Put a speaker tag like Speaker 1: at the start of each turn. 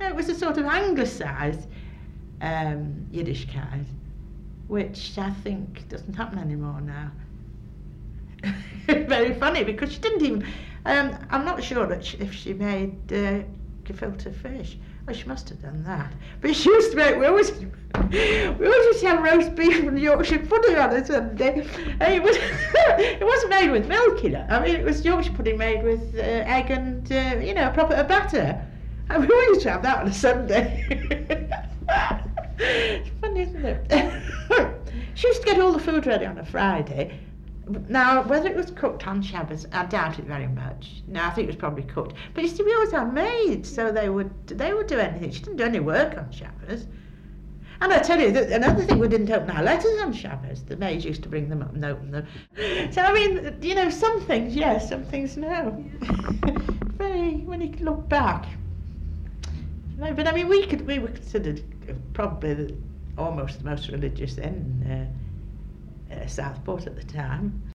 Speaker 1: No, it was a sort of anglicised Yiddishkeit, which I think doesn't happen anymore now. Very funny, because she didn't even, I'm not sure that if she made gefilte fish. Well, she must have done that. But she used to make, we always used to have roast beef and Yorkshire pudding on a Sunday. And it was, it wasn't made with milk, you know. I mean, it was Yorkshire pudding made with egg and, you know, proper batter. And we always used to have that on a Sunday. It's funny, isn't it? She used to get all the food ready on a Friday. Now, whether it was cooked on Shabbos, I doubt it very much. No, I think it was probably cooked. But you see, we always had maids, so they would do anything. She didn't do any work on Shabbos. And I tell you, that another thing, we didn't open our letters on Shabbos. The maids used to bring them up and open them. So, I mean, you know, some things yes, some things no. Very, when you look back. No, but I mean, we were considered probably almost the most religious in Southport at the time.